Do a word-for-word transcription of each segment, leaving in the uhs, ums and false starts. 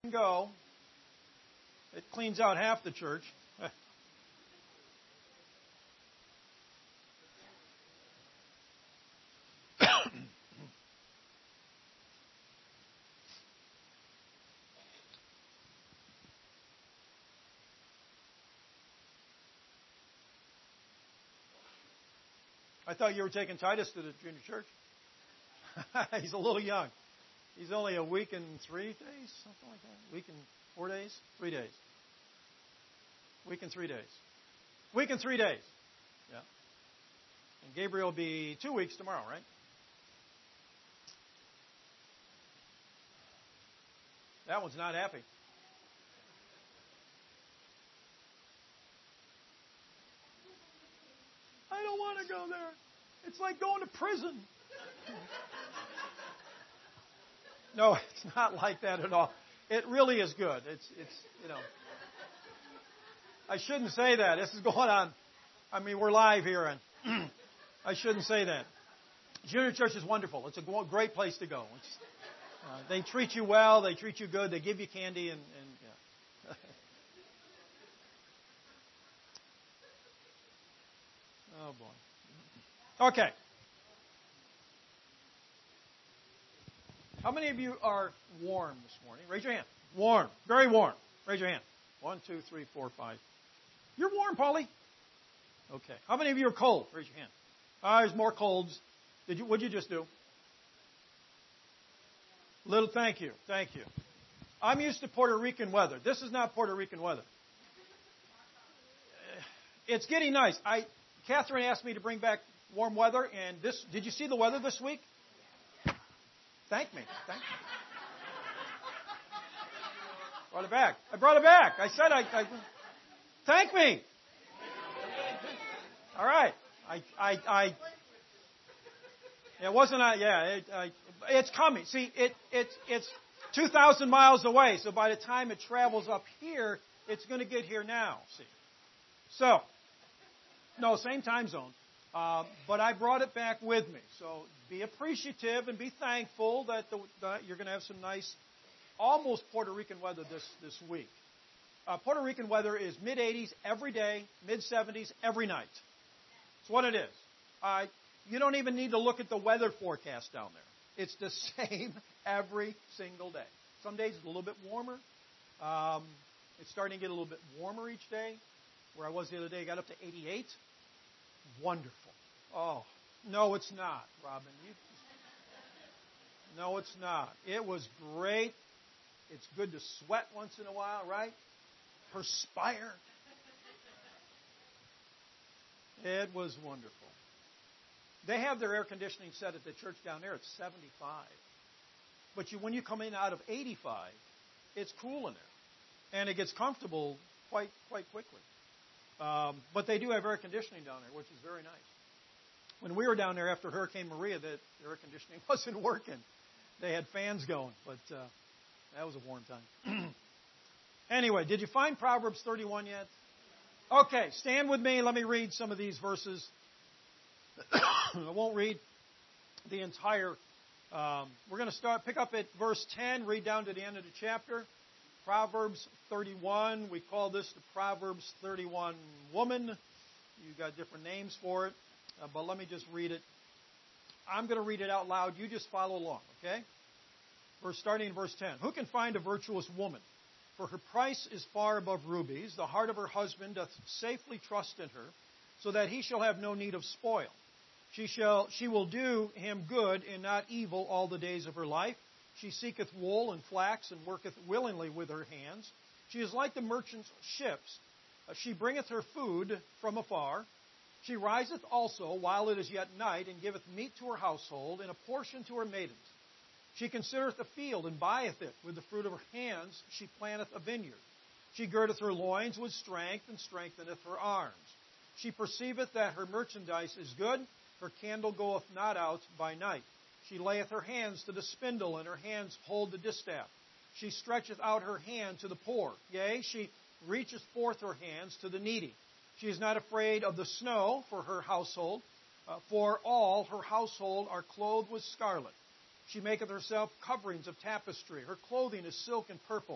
can go. It cleans out half the church. I thought you were taking Titus to the junior church. He's a little young. He's only a week and three days, something like that. Week and four days? Three days. Week and three days. Week and three days. Yeah. And Gabriel will be two weeks tomorrow, right? That one's not happy. I don't want to go there. It's like going to prison. No, it's not like that at all. It really is good. It's, it's, you know. I shouldn't say that. This is going on. I mean, we're live here, and I shouldn't say that. Junior church is wonderful. It's a great place to go. It's, uh, they treat you well. They treat you good. They give you candy, and, and yeah. Oh boy. Okay. How many of you are warm this morning? Raise your hand. Warm. Very warm. Raise your hand. One, two, three, four, five. You're warm, Paulie? Okay. How many of you are cold? Raise your hand. Ah, there's more colds. Did you? What'd you just do? Little. Thank you. Thank you. I'm used to Puerto Rican weather. This is not Puerto Rican weather. It's getting nice. I, Catherine asked me to bring back warm weather, and this. Did you see the weather this week? Thank me. Thank me. Brought it back. I brought it back. I said I. I thank me. All right. I. I. I it wasn't. I, yeah. It, I, it's coming. See, it. It's. It's two thousand miles away. So by the time it travels up here, it's going to get here now. See. So. No, same time zone. Uh, but I brought it back with me. So be appreciative and be thankful that the, that you're going to have some nice, almost Puerto Rican weather this, this week. Uh, Puerto Rican weather is mid eighties every day, mid seventies every night. That's what it is. Uh, you don't even need to look at the weather forecast down there. It's the same every single day. Some days it's a little bit warmer. Um, it's starting to get a little bit warmer each day. Where I was the other day, I got up to eighty-eight. Wonderful. Oh, no, it's not, Robin. You, no, it's not. It was great. It's good to sweat once in a while, right? Perspire. It was wonderful. They have their air conditioning set at the church down there at seventy-five. But you, when you come in out of eighty-five, it's cool in there. And it gets comfortable quite quite quickly. Um, but they do have air conditioning down there, which is very nice. When we were down there after Hurricane Maria, the air conditioning wasn't working. They had fans going, but uh, that was a warm time. Anyway, did you find Proverbs thirty-one yet? Okay, stand with me. Let me read some of these verses. I won't read the entire. Um, we're going to start, pick up at verse ten, read down to the end of the chapter. Proverbs thirty-one. We call this the Proverbs thirty-one woman. You've got different names for it, uh, but let me just read it. I'm going to read it out loud. You just follow along, okay? Verse starting in verse ten. Who can find a virtuous woman? For her price is far above rubies. The heart of her husband doth safely trust in her, so that he shall have no need of spoil. She shall, she will do him good and not evil all the days of her life. She seeketh wool and flax, and worketh willingly with her hands. She is like the merchant's ships. Uh, she bringeth her food from afar. She riseth also while it is yet night, and giveth meat to her household, and a portion to her maidens. She considereth a field, and buyeth it. With the fruit of her hands she planteth a vineyard. She girdeth her loins with strength, and strengtheneth her arms. She perceiveth that her merchandise is good. Her candle goeth not out by night. She layeth her hands to the spindle, and her hands hold the distaff. She stretcheth out her hand to the poor. Yea, she reacheth forth her hands to the needy. She is not afraid of the snow for her household, uh, for all her household are clothed with scarlet. She maketh herself coverings of tapestry. Her clothing is silk and purple.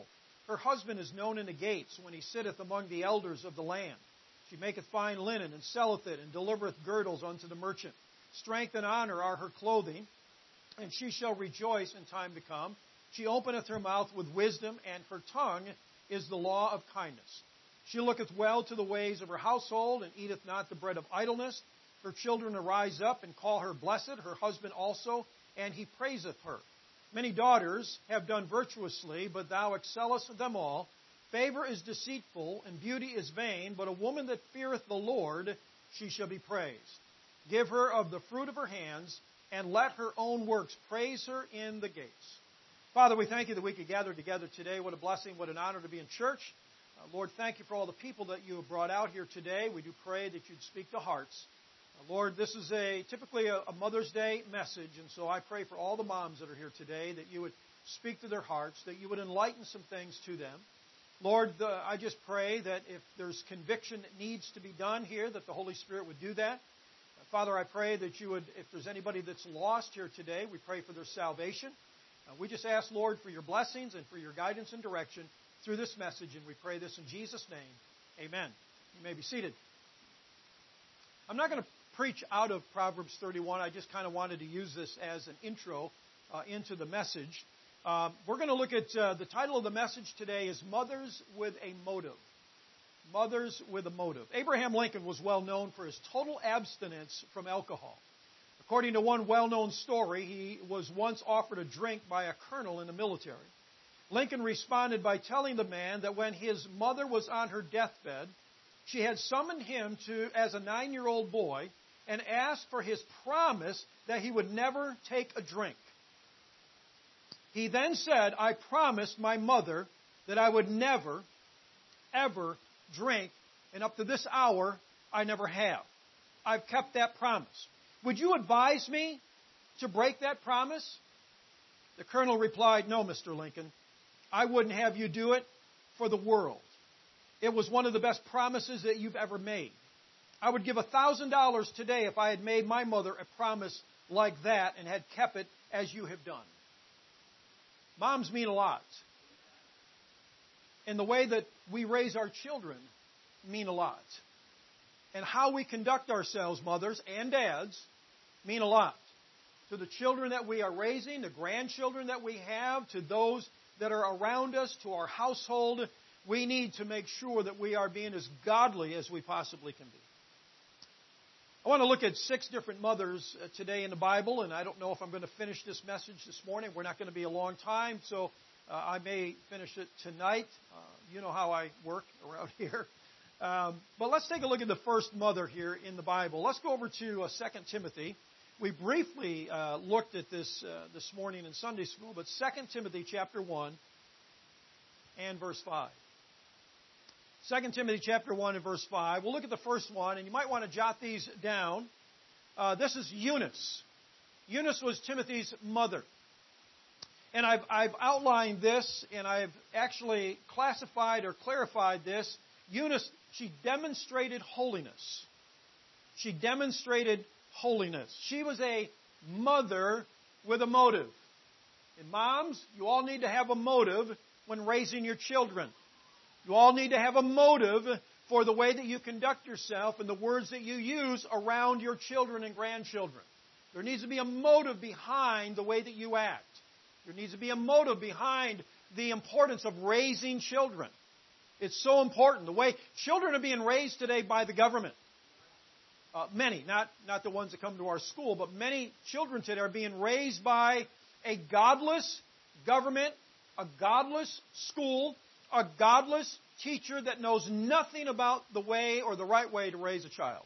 Her husband is known in the gates when he sitteth among the elders of the land. She maketh fine linen, and selleth it, and delivereth girdles unto the merchant. Strength and honor are her clothing, and she shall rejoice in time to come. She openeth her mouth with wisdom, and her tongue is the law of kindness. She looketh well to the ways of her household, and eateth not the bread of idleness. Her children arise up and call her blessed, her husband also, and he praiseth her. Many daughters have done virtuously, but thou excellest them all. Favor is deceitful, and beauty is vain, but a woman that feareth the Lord, she shall be praised. Give her of the fruit of her hands, and let her own works praise her in the gates. Father, we thank you that we could gather together today. What a blessing, what an honor to be in church. Uh, Lord, thank you for all the people that you have brought out here today. We do pray that you'd speak to hearts. Uh, Lord, this is a typically a, a Mother's Day message, and so I pray for all the moms that are here today that you would speak to their hearts, that you would enlighten some things to them. Lord, the, I just pray that if there's conviction that needs to be done here, that the Holy Spirit would do that. Uh, Father, I pray that you would, if there's anybody that's lost here today, we pray for their salvation. Uh, we just ask, Lord, for your blessings and for your guidance and direction through this message, and we pray this in Jesus' name. Amen. You may be seated. I'm not going to preach out of Proverbs thirty-one. I just kind of wanted to use this as an intro uh, into the message. Uh, we're going to look at uh, the title of the message today is Mothers with a Motive. Mothers with a Motive. Abraham Lincoln was well known for his total abstinence from alcohol. According to one well-known story, he was once offered a drink by a colonel in the military. Lincoln responded by telling the man that when his mother was on her deathbed, she had summoned him to as a nine-year-old boy and asked for his promise that he would never take a drink. He then said, I promised my mother that I would never, ever drink, and up to this hour, I never have. I've kept that promise. Would you advise me to break that promise? The colonel replied, no, Mister Lincoln. I wouldn't have you do it for the world. It was one of the best promises that you've ever made. I would give a thousand dollars today if I had made my mother a promise like that and had kept it as you have done. Moms mean a lot. And the way that we raise our children mean a lot. And how we conduct ourselves, mothers and dads, mean a lot. To the children that we are raising, the grandchildren that we have, to those that are around us, to our household, we need to make sure that we are being as godly as we possibly can be. I want to look at six different mothers today in the Bible, and I don't know if I'm going to finish this message this morning. We're not going to be a long time, so uh, I may finish it tonight. Uh, you know how I work around here. Um, but let's take a look at the first mother here in the Bible. Let's go over to uh, Second Timothy. We briefly uh, looked at this uh, this morning in Sunday school, but Second Timothy chapter one and verse five. Second Timothy chapter one and verse five. We'll look at the first one, and you might want to jot these down. Uh, this is Eunice. Eunice was Timothy's mother. And I've, I've outlined this, and I've actually classified or clarified this. Eunice, she demonstrated holiness. She demonstrated holiness. She was a mother with a motive. And moms, you all need to have a motive when raising your children. You all need to have a motive for the way that you conduct yourself and the words that you use around your children and grandchildren. There needs to be a motive behind the way that you act. There needs to be a motive behind the importance of raising children. It's so important. The way children are being raised today by the government. Uh, many, not, not the ones that come to our school, but many children today are being raised by a godless government, a godless school, a godless teacher that knows nothing about the way or the right way to raise a child.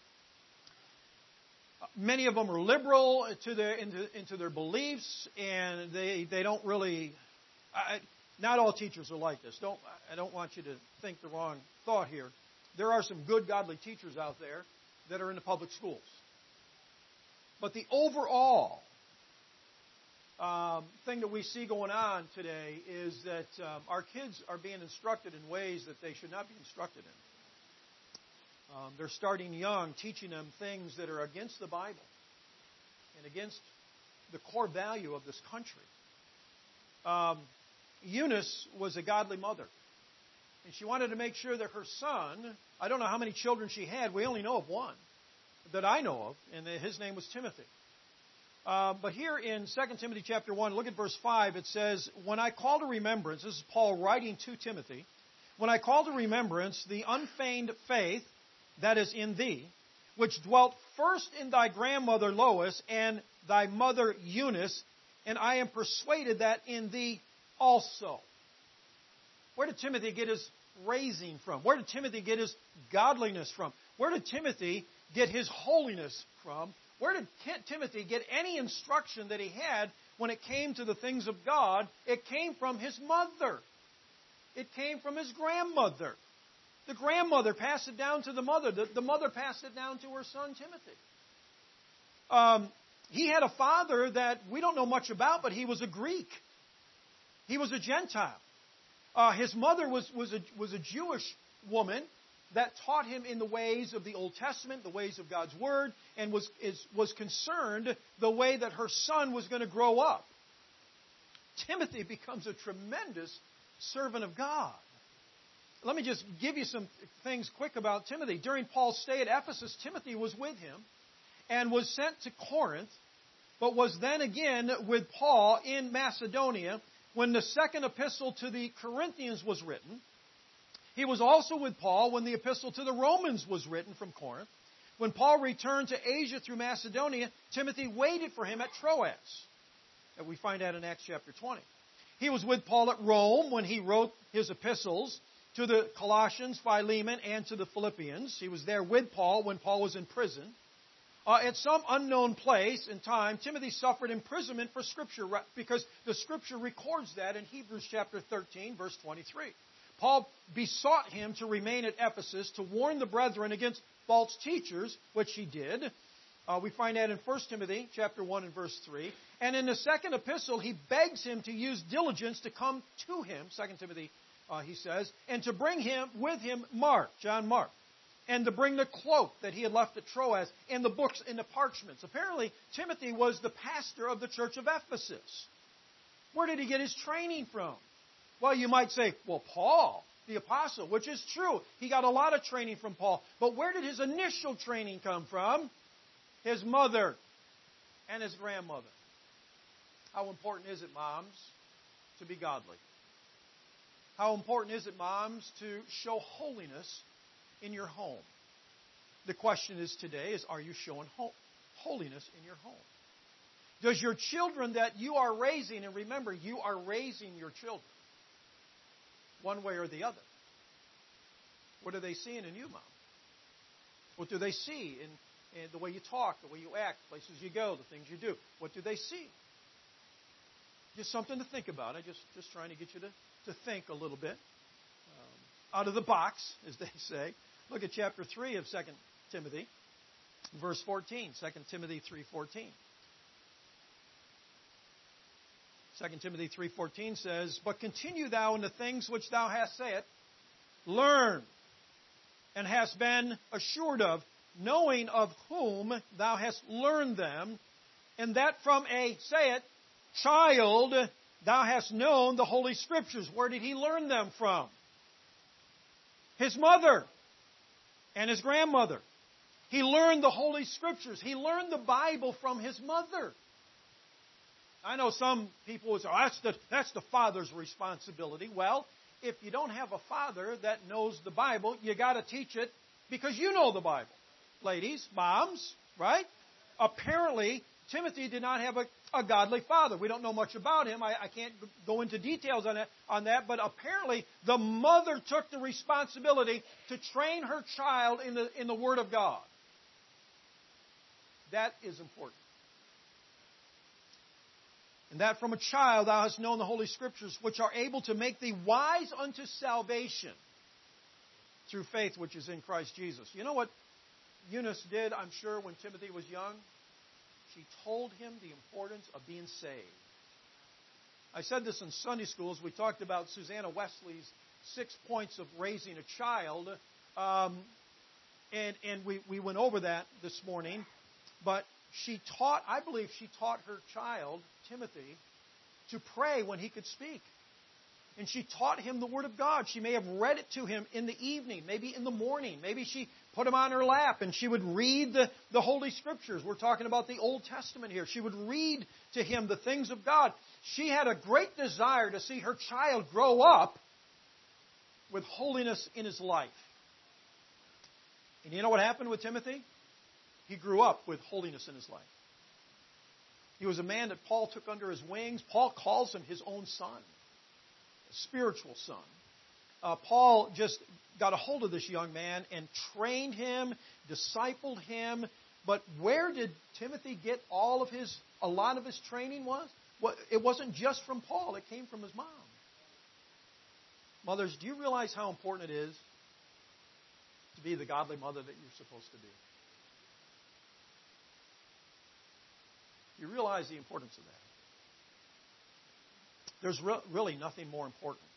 Many of them are liberal to their, into, into their beliefs, and they, they don't really... I, not all teachers are like this. Don't, I don't want you to think the wrong thought here. There are some good, godly teachers out there that are in the public schools. But the overall um, thing that we see going on today is that um, our kids are being instructed in ways that they should not be instructed in. Um, they're starting young, teaching them things that are against the Bible and against the core value of this country. Um, Eunice was a godly mother. And she wanted to make sure that her son, I don't know how many children she had, we only know of one that I know of, and his name was Timothy. Uh, but here in Second Timothy chapter one, look at verse five, it says, when I call to remembrance, this is Paul writing to Timothy, when I call to remembrance the unfeigned faith that is in thee, which dwelt first in thy grandmother Lois and thy mother Eunice, and I am persuaded that in thee also. Where did Timothy get his raising from? Where did Timothy get his godliness from? Where did Timothy get his holiness from? Where did Timothy get any instruction that he had when it came to the things of God? It came from his mother. It came from his grandmother. The grandmother passed it down to the mother. The, the mother passed it down to her son Timothy. Um, he had a father that we don't know much about, but he was a Greek. He was a Gentile. Uh, his mother was, was, a, was a Jewish woman that taught him in the ways of the Old Testament, the ways of God's Word, and was, is, was concerned the way that her son was going to grow up. Timothy becomes a tremendous servant of God. Let me just give you some things quick about Timothy. During Paul's stay at Ephesus, Timothy was with him and was sent to Corinth, but was then again with Paul in Macedonia when the second epistle to the Corinthians was written. He was also with Paul when the epistle to the Romans was written from Corinth. When Paul returned to Asia through Macedonia, Timothy waited for him at Troas. And we find that in Acts chapter twenty. He was with Paul at Rome when he wrote his epistles to the Colossians, Philemon, and to the Philippians. He was there with Paul when Paul was in prison. Uh, at some unknown place and time, Timothy suffered imprisonment for Scripture because the Scripture records that in Hebrews chapter thirteen, verse twenty-three. Paul besought him to remain at Ephesus to warn the brethren against false teachers, which he did. Uh, we find that in First Timothy chapter one and verse three. And in the second epistle, he begs him to use diligence to come to him, Second Timothy, uh, he says, and to bring him with him Mark, John Mark, and to bring the cloak that he had left at Troas, and the books and the parchments. Apparently, Timothy was the pastor of the church of Ephesus. Where did he get his training from? Well, you might say, well, Paul, the apostle, which is true. He got a lot of training from Paul. But where did his initial training come from? His mother and his grandmother. How important is it, moms, to be godly? How important is it, moms, to show holiness in your home? The question is today is, are you showing ho- holiness in your home? Does your children that you are raising, and remember, you are raising your children, one way or the other. What are they seeing in you, Mom? What do they see in, in the way you talk, the way you act, places you go, the things you do? What do they see? Just something to think about. I'm just, just trying to get you to, to think a little bit. Um, out of the box, as they say. Look at chapter three of Second Timothy, verse fourteen. Second Timothy three fourteen. Second Timothy three fourteen says, but continue thou in the things which thou hast said, learn, and hast been assured of, knowing of whom thou hast learned them, and that from a, say it, child thou hast known the Holy Scriptures. Where did he learn them from? His mother and his grandmother. He learned the Holy Scriptures. He learned the Bible from his mother. I know some people would say, oh, that's the, that's the father's responsibility. Well, if you don't have a father that knows the Bible, you got to teach it because you know the Bible. Ladies, moms, right? Apparently, Timothy did not have a, a godly father. We don't know much about him. I, I can't go into details on that, on that, but apparently the mother took the responsibility to train her child in the, in the Word of God. That is important. And that from a child thou hast known the Holy Scriptures, which are able to make thee wise unto salvation through faith which is in Christ Jesus. You know what Eunice did, I'm sure, when Timothy was young? She told him the importance of being saved. I said this in Sunday schools. We talked about Susanna Wesley's six points of raising a child. Um, and and we, we went over that this morning. But she taught, I believe she taught her child, Timothy, to pray when he could speak. and she taught him the Word of God. She may have read it to him in the evening, maybe in the morning. Maybe she put him on her lap and she would read the, the Holy Scriptures. We're talking about the Old Testament here. She would read to him the things of God. She had a great desire to see her child grow up with holiness in his life. And you know what happened with Timothy? He grew up with holiness in his life. He was a man that Paul took under his wings. Paul calls him his own son, a spiritual son. Uh, Paul just got a hold of this young man and trained him, discipled him. But where did Timothy get all of his, a lot of his training was? Well, it wasn't just from Paul. It came from his mom. Mothers, do you realize how important it is to be the godly mother that you're supposed to be? You realize the importance of that. There's re- really nothing more important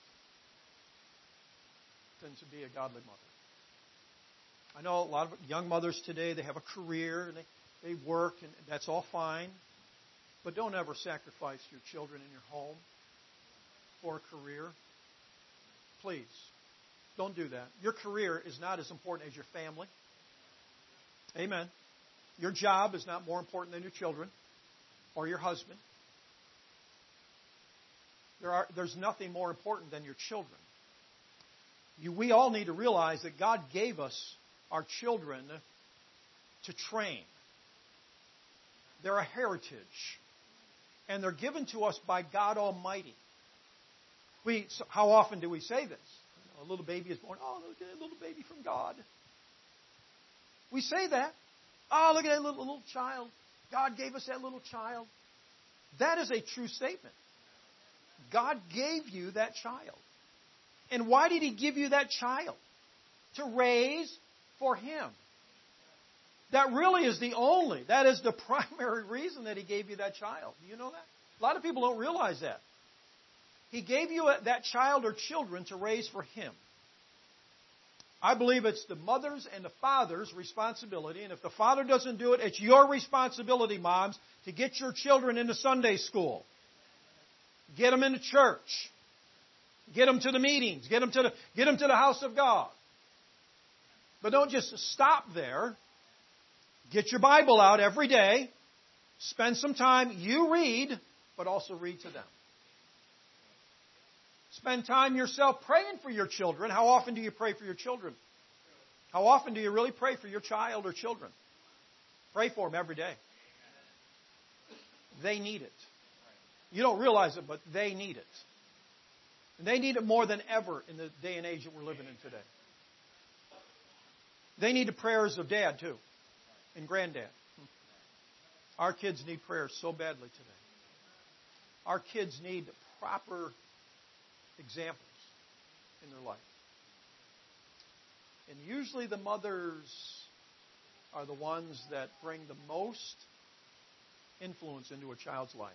than to be a godly mother. I know a lot of young mothers today, they have a career and they, they work, and that's all fine. But don't ever sacrifice your children in your home for a career. Please, don't do that. Your career is not as important as your family. Amen. Your job is not more important than your children or your husband. There are, there's nothing more important than your children. You, we all need to realize that God gave us our children to train. They're a heritage. And they're given to us by God Almighty. We, so how often do we say this? You know, a little baby is born. Oh, look at that little baby from God. We say that. Oh, look at that little, little child. God gave us that little child. That is a true statement. God gave you that child. And why did He give you that child? To raise for Him. That really is the only, that is the primary reason that He gave you that child. Do you know that? A lot of people don't realize that. He gave you that child or children to raise for Him. I believe it's the mother's and the father's responsibility. And if the father doesn't do it, it's your responsibility, moms, to get your children into Sunday school. Get them into church. Get them to the meetings. Get them to the, get them to the house of God. But don't just stop there. Get your Bible out every day. Spend some time. You read, but also read to them. Spend time yourself praying for your children. How often do you pray for your children? How often do you really pray for your child or children? Pray for them every day. They need it. You don't realize it, but they need it. And they need it more than ever in the day and age that we're living in today. They need the prayers of Dad, too, and Granddad. Our kids need prayers so badly today. Our kids need proper examples in their life. And usually the mothers are the ones that bring the most influence into a child's life.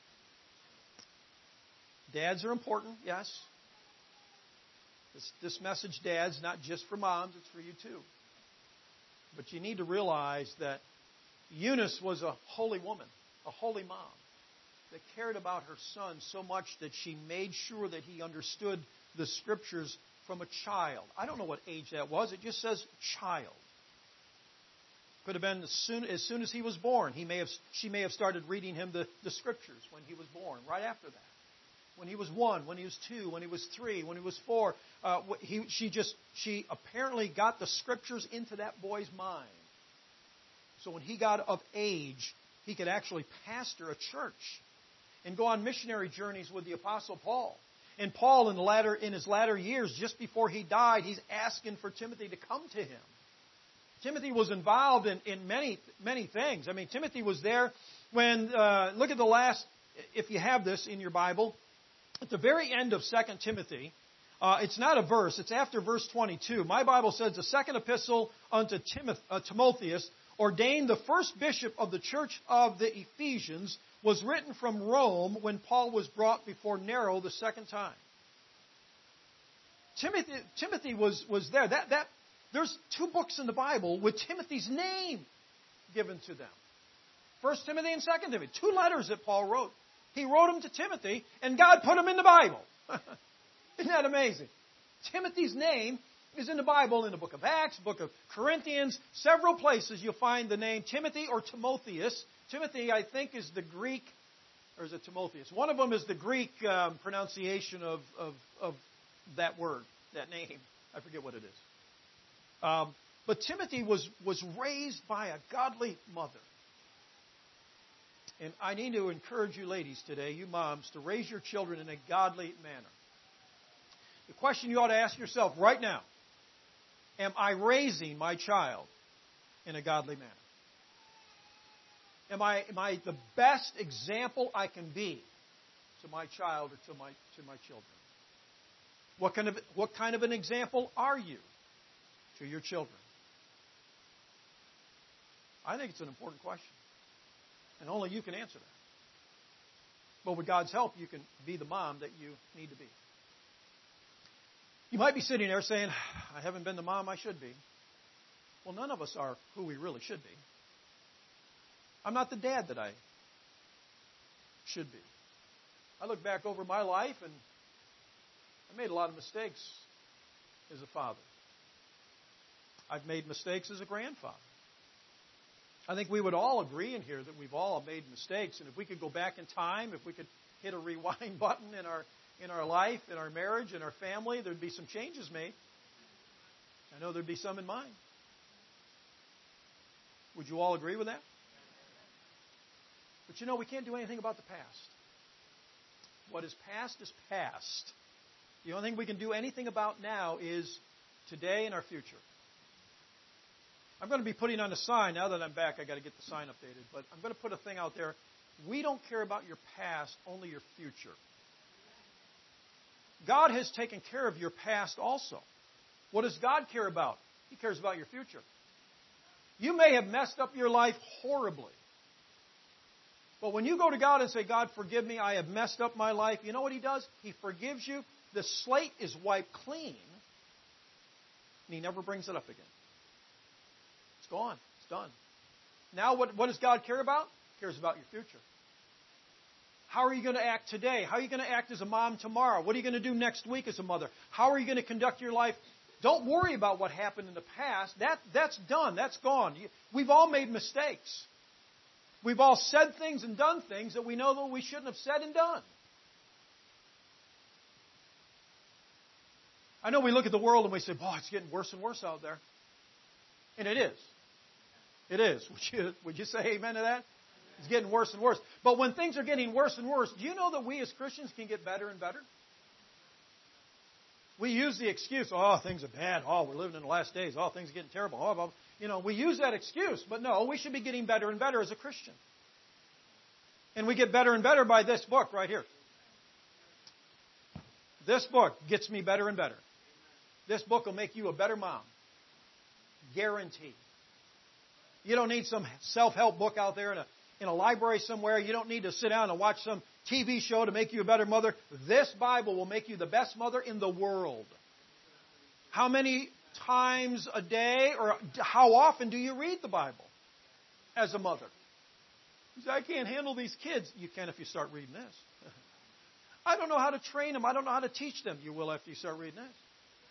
Dads are important, yes. This, this message, dads, not just for moms, it's for you too. But you need to realize that Eunice was a holy woman, a holy mom, that cared about her son so much that she made sure that he understood the Scriptures from a child. I don't know what age that was. It just says child. Could have been as soon as, soon as he was born. He may have, she may have started reading him the, the Scriptures when he was born, right after that. When he was one, when he was two, when he was three, when he was four. Uh, he, she just, she apparently got the Scriptures into that boy's mind. So when he got of age, he could actually pastor a church and go on missionary journeys with the Apostle Paul. And Paul, in the latter, in his latter years, just before he died, he's asking for Timothy to come to him. Timothy was involved in, in many, many things. I mean, Timothy was there when, uh, look at the last, if you have this in your Bible, at the very end of Second Timothy, uh, it's not a verse, it's after verse twenty-two. My Bible says, the second epistle unto Timoth- uh, Timotheus, ordained the first bishop of the church of the Ephesians, was written from Rome when Paul was brought before Nero the second time. Timothy, Timothy was, was there. That, that, there's two books in the Bible with Timothy's name given to them. First Timothy and Second Timothy. Two letters that Paul wrote. He wrote them to Timothy, and God put them in the Bible. Isn't that amazing? Timothy's name is in the Bible, in the book of Acts, book of Corinthians, several places you'll find the name Timothy or Timotheus. Timothy, I think, is the Greek, or is it Timotheus? One of them is the Greek um, pronunciation of, of, of that word, that name. I forget what it is. Um, but Timothy was, was raised by a godly mother. And I need to encourage you ladies today, you moms, to raise your children in a godly manner. The question you ought to ask yourself right now, am I raising my child in a godly manner? Am I, am I the best example I can be to my child or to my, to my children? What kind of, what kind of an example are you to your children? I think it's an important question. And only you can answer that. But with God's help, you can be the mom that you need to be. You might be sitting there saying, I haven't been the mom I should be. Well, none of us are who we really should be. I'm not the dad that I should be. I look back over my life and I made a lot of mistakes as a father. I've made mistakes as a grandfather. I think we would all agree in here that we've all made mistakes. And if we could go back in time, if we could hit a rewind button in our in our life, in our marriage, in our family, there'd be some changes made. I know there'd be some in mine. Would you all agree with that? But you know, we can't do anything about the past. What is past is past. The only thing we can do anything about now is today and our future. I'm going to be putting on a sign. Now that I'm back, I've got to get the sign updated. But I'm going to put a thing out there. We don't care about your past, only your future. God has taken care of your past also. What does God care about? He cares about your future. You may have messed up your life horribly. But when you go to God and say, God, forgive me, I have messed up my life, you know what He does? He forgives you. The slate is wiped clean. And He never brings it up again. It's gone. It's done. Now what, what does God care about? He cares about your future. How are you going to act today? How are you going to act as a mom tomorrow? What are you going to do next week as a mother? How are you going to conduct your life? Don't worry about what happened in the past. That, that's done. That's gone. We've all made mistakes. We've all said things and done things that we know that we shouldn't have said and done. I know we look at the world and we say, boy, it's getting worse and worse out there. And it is. It is. Would you, would you say amen to that? It's getting worse and worse. But when things are getting worse and worse, do you know that we as Christians can get better and better? We use the excuse, oh, things are bad. Oh, we're living in the last days. Oh, things are getting terrible. Oh, blah, blah. You know, we use that excuse. But no, we should be getting better and better as a Christian. And we get better and better by this book right here. This book gets me better and better. This book will make you a better mom. Guaranteed. You don't need some self-help book out there in a in a library somewhere. You don't need to sit down and watch some T V show to make you a better mother. This Bible will make you the best mother in the world. How many times a day or how often do you read the Bible as a mother? You say, I can't handle these kids. You can if you start reading this. I don't know how to train them. I don't know how to teach them. You will after you start reading this.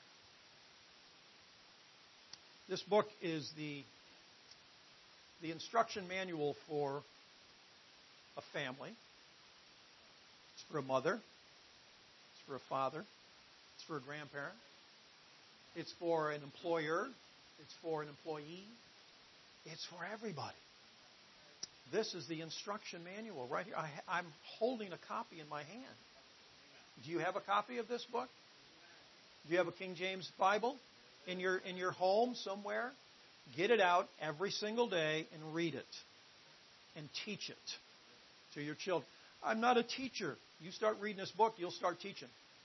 This book is the, the instruction manual for a family. It's for a mother. It's for a father. It's for a grandparent. It's for an employer. It's for an employee. It's for everybody. This is the instruction manual right here. I, I'm holding a copy in my hand. Do you have a copy of this book? Do you have a King James Bible in your in your home somewhere? Get it out every single day and read it. And teach it to your children. I'm not a teacher. You start reading this book, you'll start teaching.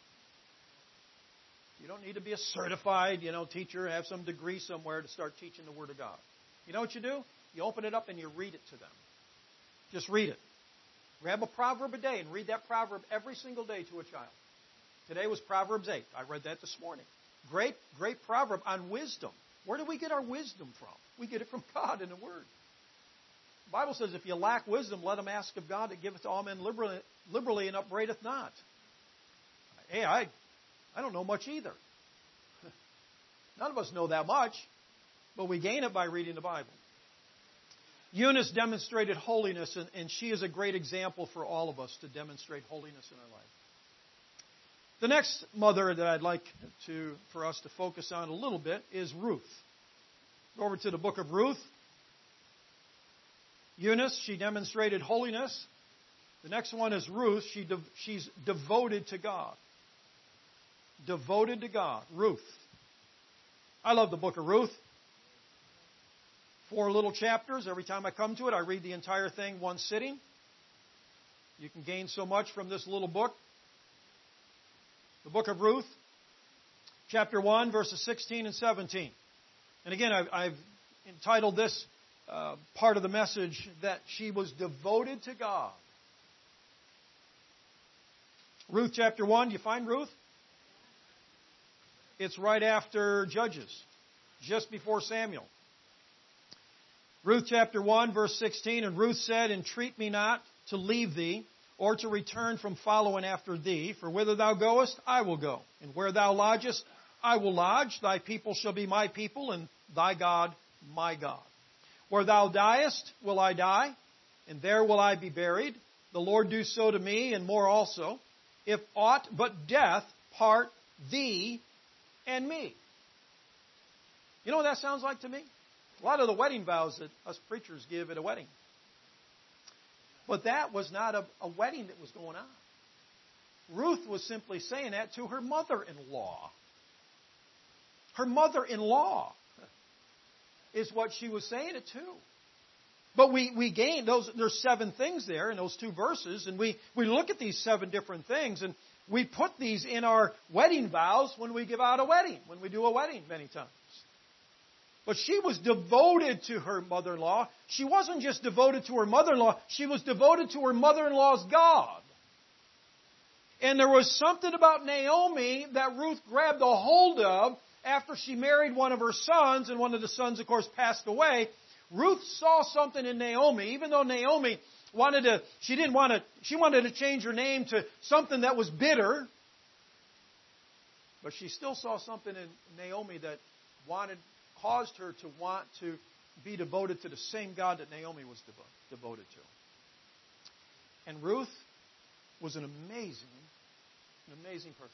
You don't need to be a certified, you know, teacher, have some degree somewhere to start teaching the Word of God. You know what you do? You open it up and you read it to them. Just read it. Grab a proverb a day and read that proverb every single day to a child. Today was Proverbs eight. I read that this morning. Great, great proverb on wisdom. Where do we get our wisdom from? We get it from God in the Word. The Bible says, if you lack wisdom, let them ask of God that giveth to all men liberally, liberally and upbraideth not. Hey, I, I don't know much either. None of us know that much, but we gain it by reading the Bible. Eunice demonstrated holiness, and, and she is a great example for all of us to demonstrate holiness in our life. The next mother that I'd like to for us to focus on a little bit is Ruth. Go over to the book of Ruth. Eunice, she demonstrated holiness. The next one is Ruth. She de- she's devoted to God. Devoted to God. Ruth. I love the book of Ruth. Four little chapters. Every time I come to it, I read the entire thing one sitting. You can gain so much from this little book. The book of Ruth, chapter one, verses sixteen and seventeen. And again, I've, I've entitled this uh, part of the message that she was devoted to God. Ruth chapter one, do you find Ruth? It's right after Judges, just before Samuel. Ruth chapter one, verse sixteen, and Ruth said, Entreat me not to leave thee, or to return from following after thee, for whither thou goest, I will go, and where thou lodgest, I will lodge. Thy people shall be my people, and thy God my God. Where thou diest, will I die, and there will I be buried. The Lord do so to me, and more also, if aught but death part thee and me. You know what that sounds like to me? A lot of the wedding vows that us preachers give at a wedding. But that was not a, a wedding that was going on. Ruth was simply saying that to her mother-in-law. Her mother-in-law is what she was saying it to. But we, we gain those, there's seven things there in those two verses, and we, we look at these seven different things, and we put these in our wedding vows when we give out a wedding, when we do a wedding many times. But she was devoted to her mother-in-law. She wasn't just devoted to her mother-in-law, she was devoted to her mother-in-law's God. And there was something about Naomi that Ruth grabbed a hold of after she married one of her sons, and one of the sons, of course, passed away. Ruth saw something in Naomi, even though Naomi wanted to, she didn't want to, she wanted to change her name to something that was bitter. But she still saw something in Naomi that wanted, caused her to want to be devoted to the same God that Naomi was devo- devoted to. And Ruth was an amazing, an amazing person.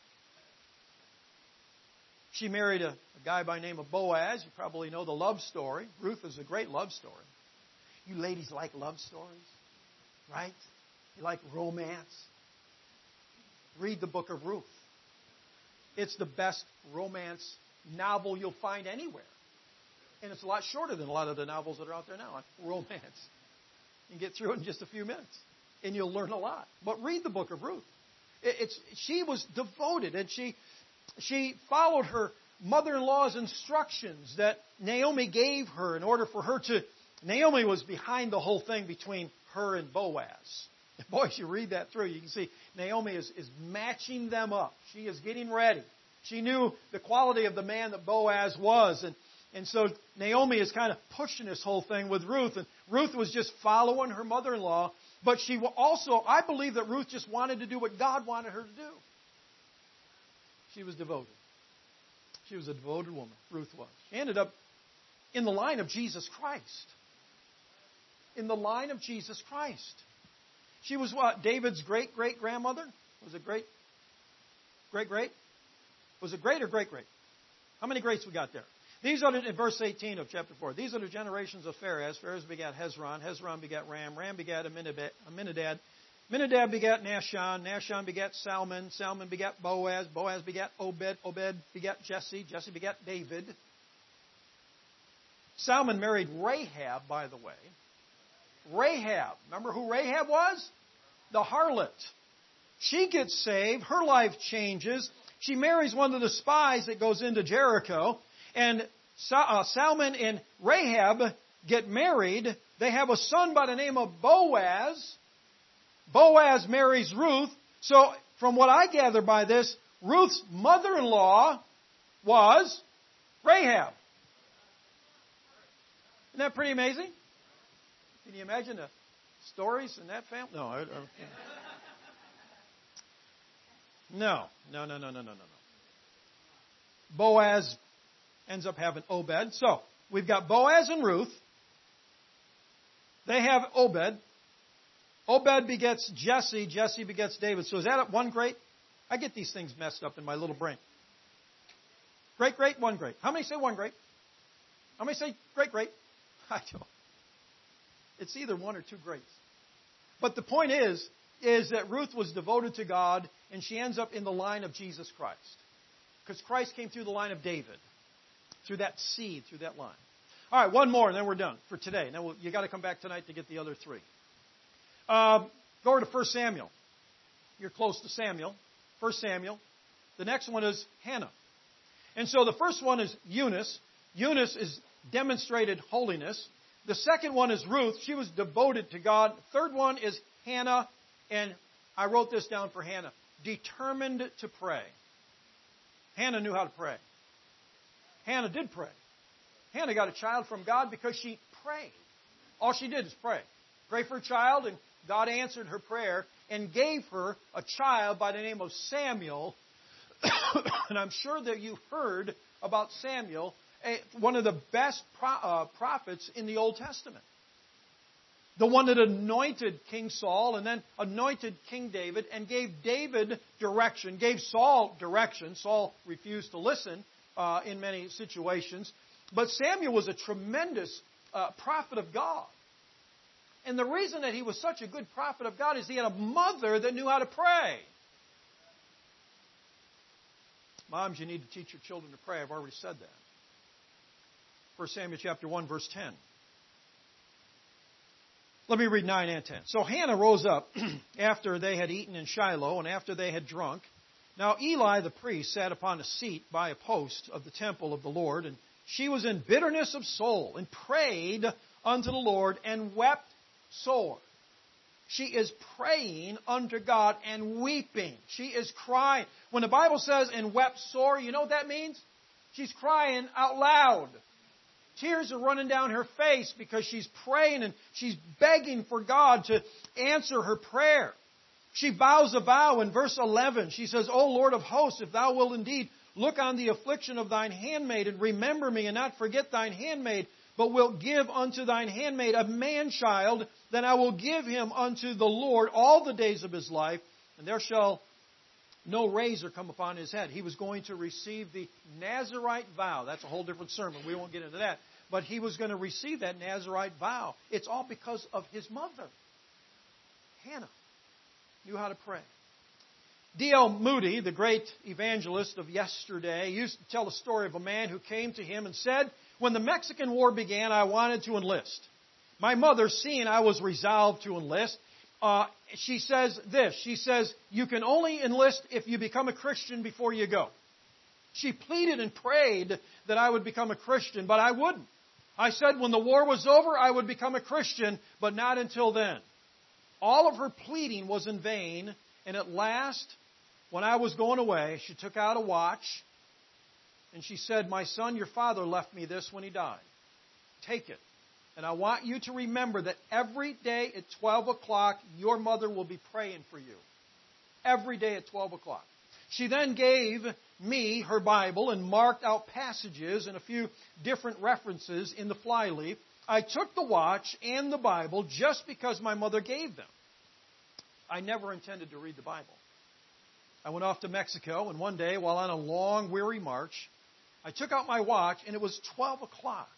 She married a, a guy by the name of Boaz. You probably know the love story. Ruth is a great love story. You ladies like love stories, right? You like romance. Read the book of Ruth. It's the best romance novel you'll find anywhere. And it's a lot shorter than a lot of the novels that are out there now on romance. You can get through it in just a few minutes. And you'll learn a lot. But read the book of Ruth. It's, she was devoted, and she... She followed her mother-in-law's instructions that Naomi gave her in order for her to... Naomi was behind the whole thing between her and Boaz. And boy, as you read that through, you can see Naomi is, is matching them up. She is getting ready. She knew the quality of the man that Boaz was. And, and so Naomi is kind of pushing this whole thing with Ruth. And Ruth was just following her mother-in-law. But she also, I believe that Ruth just wanted to do what God wanted her to do. She was devoted. She was a devoted woman, Ruth was. She ended up in the line of Jesus Christ. In the line of Jesus Christ. She was what? David's great-great-grandmother? Was it great? Great-great? Was it great or great-great? How many greats we got there? These are the, in verse eighteen of chapter four. These are the generations of Pharez. Pharez begat Hezron. Hezron begat Ram. Ram begat Amminadab. Amminadab begat Nahshon. Nahshon begat Salmon. Salmon begat Boaz. Boaz begat Obed. Obed begat Jesse. Jesse begat David. Salmon married Rahab, by the way. Rahab. Remember who Rahab was? The harlot. She gets saved. Her life changes. She marries one of the spies that goes into Jericho. And Salmon and Rahab get married. They have a son by the name of Boaz. Boaz marries Ruth. So, from what I gather by this, Ruth's mother-in-law was Rahab. Isn't that pretty amazing? Can you imagine the stories in that family? No, I, I, No, no, no, no, no, no, no, no. Boaz ends up having Obed. So, we've got Boaz and Ruth. They have Obed. Obed begets Jesse. Jesse begets David. So is that one great? I get these things messed up in my little brain. Great, great, one great. How many say one great? How many say great, great? I don't. It's either one or two greats. But the point is, is that Ruth was devoted to God, and she ends up in the line of Jesus Christ. Because Christ came through the line of David, through that seed, through that line. All right, one more, and then we're done for today. Now, we'll, you got to come back tonight to get the other three. Um, go over to First Samuel. You're close to Samuel. First Samuel. The next one is Hannah. And so the first one is Eunice. Eunice is demonstrated holiness. The second one is Ruth. She was devoted to God. Third one is Hannah. And I wrote this down for Hannah. Determined to pray. Hannah knew how to pray. Hannah did pray. Hannah got a child from God because she prayed. All she did is pray. Pray for a child, and God answered her prayer and gave her a child by the name of Samuel. And I'm sure that you've heard about Samuel, one of the best prophets in the Old Testament. The one that anointed King Saul and then anointed King David and gave David direction, gave Saul direction. Saul refused to listen uh, in many situations. But Samuel was a tremendous uh, prophet of God. And the reason that he was such a good prophet of God is he had a mother that knew how to pray. Moms, you need to teach your children to pray. I've already said that. First Samuel chapter one, verse ten. Let me read nine and ten. So Hannah rose up after they had eaten in Shiloh and after they had drunk. Now Eli the priest sat upon a seat by a post of the temple of the Lord, and she was in bitterness of soul and prayed unto the Lord and wept sore. She is praying unto God and weeping. She is crying. When the Bible says and wept sore, you know what that means? She's crying out loud. Tears are running down her face because she's praying and she's begging for God to answer her prayer. She vows a vow in verse eleven. She says, O Lord of hosts, if thou wilt indeed look on the affliction of thine handmaid and remember me and not forget thine handmaid, but wilt give unto thine handmaid a man-child, then I will give him unto the Lord all the days of his life, and there shall no razor come upon his head. He was going to receive the Nazirite vow. That's a whole different sermon. We won't get into that. But he was going to receive that Nazirite vow. It's all because of his mother. Hannah knew how to pray. D L Moody, the great evangelist of yesterday, used to tell the story of a man who came to him and said, when the Mexican War began, I wanted to enlist. My mother, seeing I was resolved to enlist, uh, she says this. She says, you can only enlist if you become a Christian before you go. She pleaded and prayed that I would become a Christian, but I wouldn't. I said when the war was over, I would become a Christian, but not until then. All of her pleading was in vain, and at last, when I was going away, she took out a watch, and she said, my son, your father left me this when he died. Take it. And I want you to remember that every day at twelve o'clock, your mother will be praying for you. Every day at twelve o'clock. She then gave me her Bible and marked out passages and a few different references in the flyleaf. I took the watch and the Bible just because my mother gave them. I never intended to read the Bible. I went off to Mexico, and one day, while on a long, weary march, I took out my watch, and it was twelve o'clock.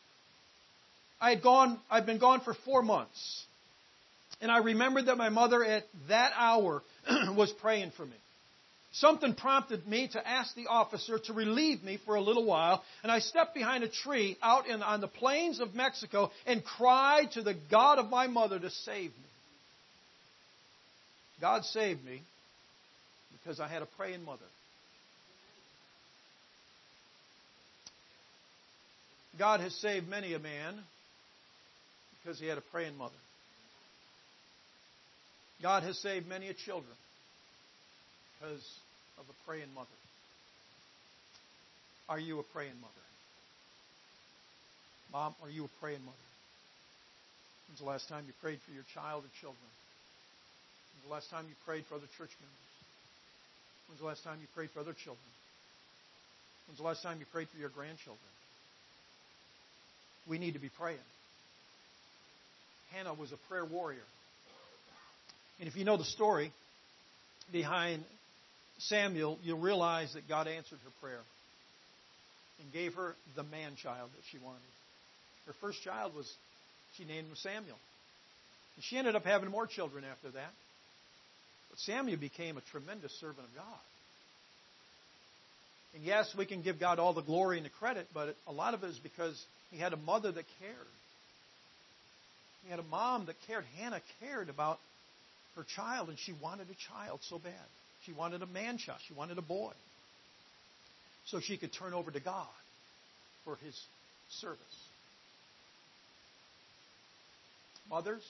I had gone, I'd been gone for four months. And I remembered that my mother at that hour was praying for me. Something prompted me to ask the officer to relieve me for a little while, and I stepped behind a tree out in, on the plains of Mexico and cried to the God of my mother to save me. God saved me because I had a praying mother. God has saved many a man because he had a praying mother. God has saved many a children because of a praying mother. Are you a praying mother? Mom, are you a praying mother? When's the last time you prayed for your child or children? When's the last time you prayed for other church members? When's the last time you prayed for other children? When's the last time you prayed for your grandchildren? We need to be praying. Hannah was a prayer warrior. And if you know the story behind Samuel, you'll realize that God answered her prayer and gave her the man-child that she wanted. Her first child was, she named him Samuel. And she ended up having more children after that. But Samuel became a tremendous servant of God. And yes, we can give God all the glory and the credit, but a lot of it is because he had a mother that cared. He had a mom that cared. Hannah cared about her child, and she wanted a child so bad. She wanted a man-child. She wanted a boy. So she could turn over to God for his service. Mothers,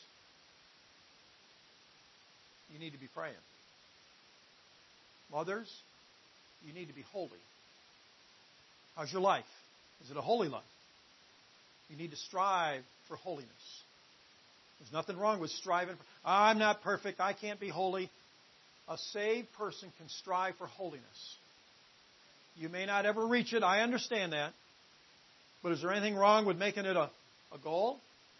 you need to be praying. Mothers, you need to be holy. How's your life? Is it a holy life? You need to strive for holiness. There's nothing wrong with striving. For, I'm not perfect. I can't be holy. A saved person can strive for holiness. You may not ever reach it. I understand that. But is there anything wrong with making it a, a goal?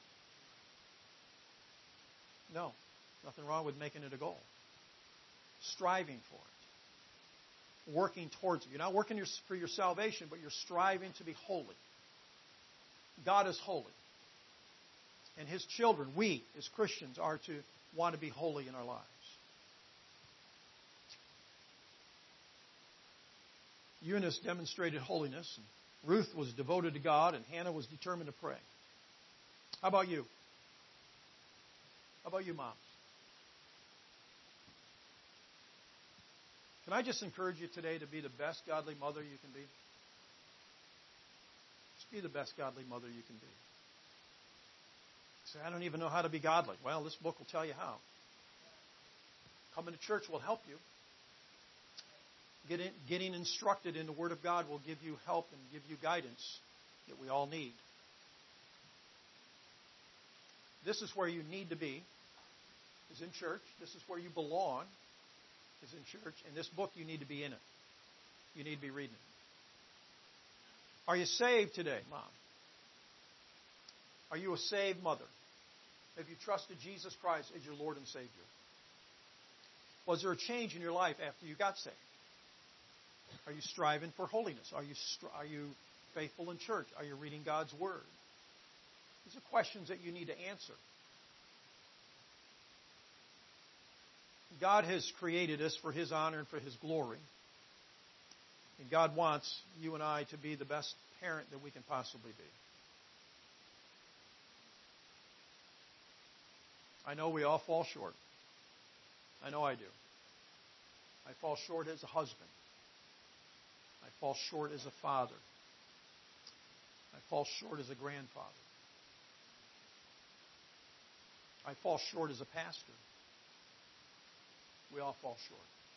No. Nothing wrong with making it a goal. Striving for it. Working towards it. You're not working your, for your salvation, but you're striving to be holy. God is holy. And His children, we as Christians, are to want to be holy in our lives. Eunice demonstrated holiness. And Ruth was devoted to God, and Hannah was determined to pray. How about you? How about you, moms? Can I just encourage you today to be the best godly mother you can be? Just be the best godly mother you can be. Say, I don't even know how to be godly. Well, this book will tell you how. Coming to church will help you. Getting, getting instructed in the Word of God will give you help and give you guidance that we all need. This is where you need to be, is in church. This is where you belong, is in church. And this book, you need to be in it. You need to be reading it. Are you saved today, Mom? Are you a saved mother? Have you trusted Jesus Christ as your Lord and Savior? Was there a change in your life after you got saved? Are you striving for holiness? Are you stri- are you faithful in church? Are you reading God's Word? These are questions that you need to answer. God has created us for His honor and for His glory. And God wants you and I to be the best parent that we can possibly be. I know we all fall short. I know I do. I fall short as a husband. I fall short as a father. I fall short as a grandfather. I fall short as a pastor. We all fall short.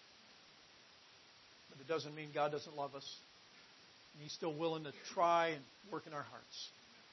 But it doesn't mean God doesn't love us. And He's still willing to try and work in our hearts.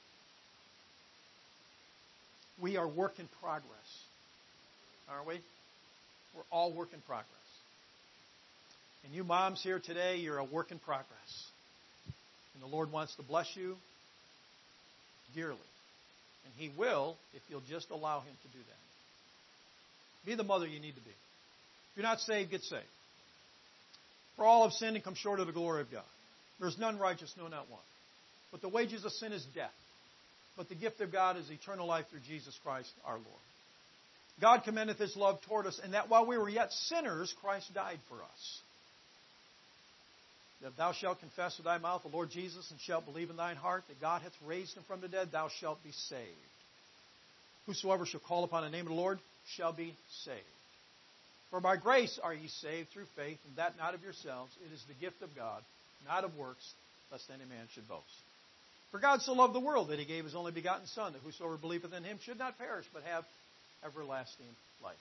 We are work in progress. Aren't we? We're all work in progress. And you moms here today, you're a work in progress. And the Lord wants to bless you dearly. And He will if you'll just allow Him to do that. Be the mother you need to be. If you're not saved, get saved. For all have sinned and come short of the glory of God. There's none righteous, no, not one. But the wages of sin is death. But the gift of God is eternal life through Jesus Christ our Lord. God commendeth His love toward us, and that while we were yet sinners, Christ died for us. That if thou shalt confess with thy mouth the Lord Jesus, and shalt believe in thine heart that God hath raised Him from the dead, thou shalt be saved. Whosoever shall call upon the name of the Lord shall be saved. For by grace are ye saved through faith, and that not of yourselves. It is the gift of God, not of works, lest any man should boast. For God so loved the world that He gave His only begotten Son, that whosoever believeth in Him should not perish, but have everlasting life.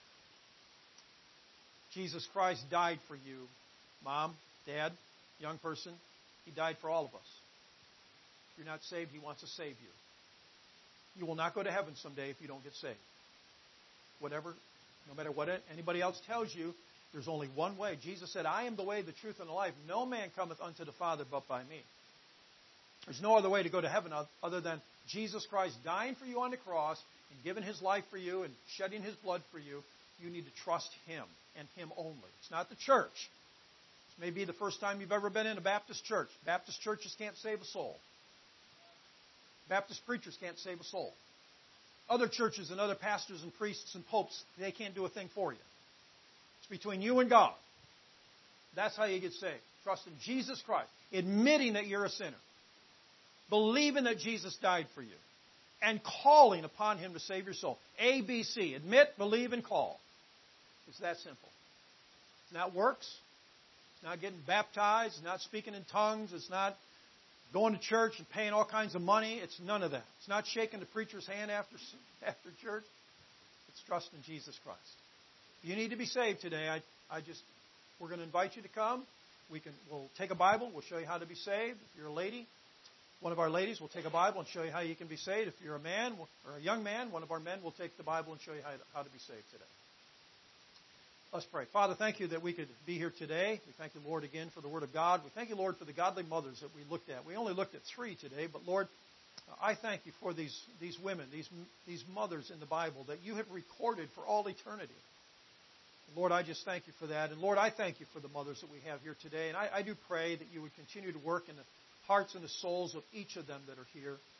Jesus Christ died for you, Mom, Dad, young person. He died for all of us. If you're not saved, He wants to save you. You will not go to heaven someday if you don't get saved. Whatever, no matter what anybody else tells you, There's only one way. Jesus said, I am the way, the truth, and the life. No man cometh unto the Father but by me. There's no other way to go to heaven other than Jesus Christ dying for you on the cross and giving His life for you and shedding His blood for you. You need to trust Him and Him only. It's not the church. This may be the first time you've ever been in a Baptist church. Baptist churches can't save a soul. Baptist preachers can't save a soul. Other churches and other pastors and priests and popes, they can't do a thing for you. It's between you and God. That's how you get saved. Trust in Jesus Christ. Admitting that you're a sinner. Believing that Jesus died for you. And calling upon Him to save your soul. A, B, C. Admit, believe, and call. It's that simple. It's not works. It's not getting baptized. It's not speaking in tongues. It's not going to church and paying all kinds of money. It's none of that. It's not shaking the preacher's hand after, after church. It's trusting Jesus Christ. If you need to be saved today, I, I just, we're going to invite you to come. We can, we'll take a Bible. We'll show you how to be saved. If you're a lady, one of our ladies will take a Bible and show you how you can be saved. If you're a man or a young man, one of our men will take the Bible and show you how to, how to be saved today. Let's pray. Father, thank you that we could be here today. We thank you, Lord, again for the Word of God. We thank you, Lord, for the godly mothers that we looked at. We only looked at three today, but Lord, I thank you for these, these women, these, these mothers in the Bible that you have recorded for all eternity. Lord, I just thank you for that. And Lord, I thank you for the mothers that we have here today. And I, I do pray that you would continue to work in the hearts and the souls of each of them that are here.